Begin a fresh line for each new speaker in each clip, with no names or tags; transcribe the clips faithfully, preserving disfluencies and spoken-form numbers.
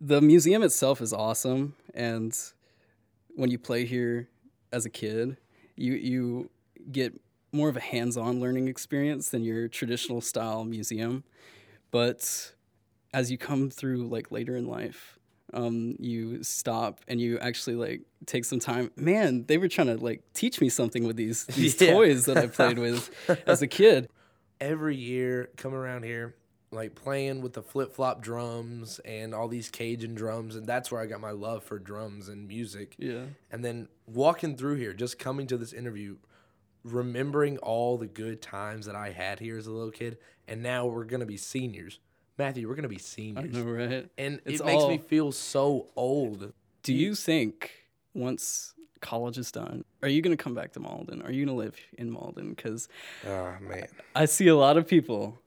The museum itself is awesome, and when you play here as a kid, you you get more of a hands-on learning experience than your traditional style museum. But as you come through like later in life, um, you stop and you actually like take some time. Man, they were trying to like teach me something with these these
Yeah.
toys that I played with as a kid.
Every year, coming around here, like playing with the flip flop drums and all these Cajun drums, and that's where I got my love for drums and music.
Yeah.
And then walking through here, just coming to this interview, remembering all the good times that I had here as a little kid, and now we're gonna be seniors. Matthew, we're gonna be
I
seniors,
know, right?
and
It's
it makes
all-
me feel so old.
Do you think once college is done, are you going to come back to Malden? Are you going to live in Malden? Because
Oh man,
I see a lot of people,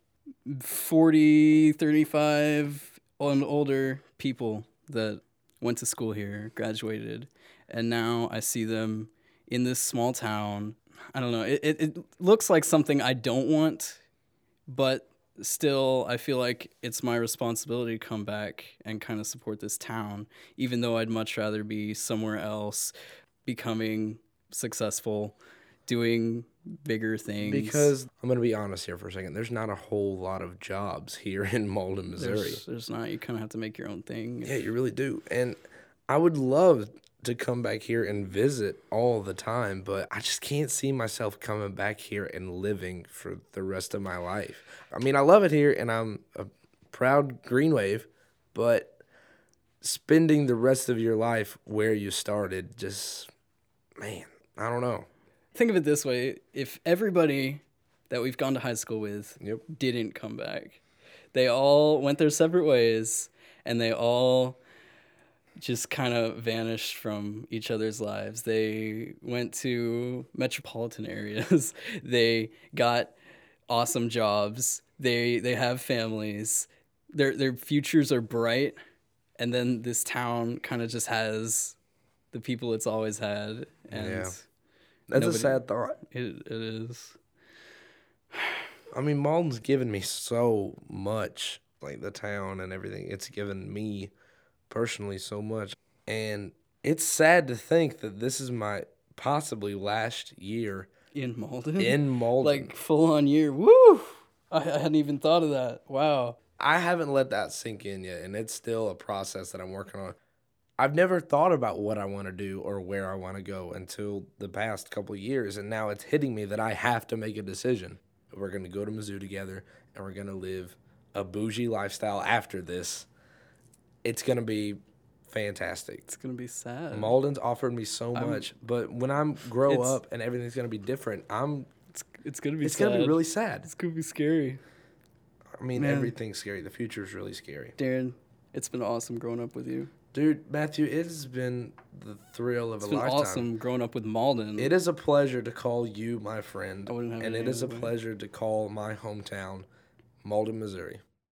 forty, thirty-five and older people that went to school here, graduated, and now I see them in this small town. I don't know. It, it, it looks like something I don't want, but still I feel like it's my responsibility to come back and kind of support this town, even though I'd much rather be somewhere else, becoming successful, doing bigger things.
because I'm gonna be honest here for a second. There's not a whole lot of jobs here in Malden, Missouri.
there's, there's not, you kind of have to make your own thing.
Yeah, you really do. And I would love to come back here and visit all the time, but I just can't see myself coming back here and living for the rest of my life. I mean, I love it here and I'm a proud Green Wave, but spending the rest of your life where you started, just, man, I don't know.
Think of it this way. If everybody that we've gone to high school with
Yep.
didn't come back, they all went their separate ways and they all just kind of vanished from each other's lives. They went to metropolitan areas. They got awesome jobs. They they have families. Their their futures are bright. And then this town kind of just has the people it's always had. And
Yeah. That's
nobody-
a sad thought.
It it is.
I mean, Malden's given me so much, like the town and everything. It's given me personally so much. And it's sad to think that this is my possibly last year
In Malden?
in Malden.
Like full on year. Woo! I, I hadn't even thought of that. Wow.
I haven't let that sink in yet, and it's still a process that I'm working on. I've never thought about what I want to do or where I want to go until the past couple of years, and now it's hitting me that I have to make a decision. We're going to go to Mizzou together, and we're going to live a bougie lifestyle after this. It's going to be fantastic.
It's going to be sad.
Malden's offered me so
I'm-
much, but when I grow
It's-
up and everything's going to be different, I'm
It's, it's going to be
it's
sad.
going to be really sad.
It's going to be scary.
I mean,
Man.
everything's scary. The future is really scary.
Darren, it's been awesome growing up with you.
Dude, Matthew, it has been the thrill of
It's
a
been
lifetime.
awesome growing up with Malden.
It is a pleasure to call you my friend,
I wouldn't have
and
it
it
any
is a
other way.
pleasure to call my hometown Malden, Missouri.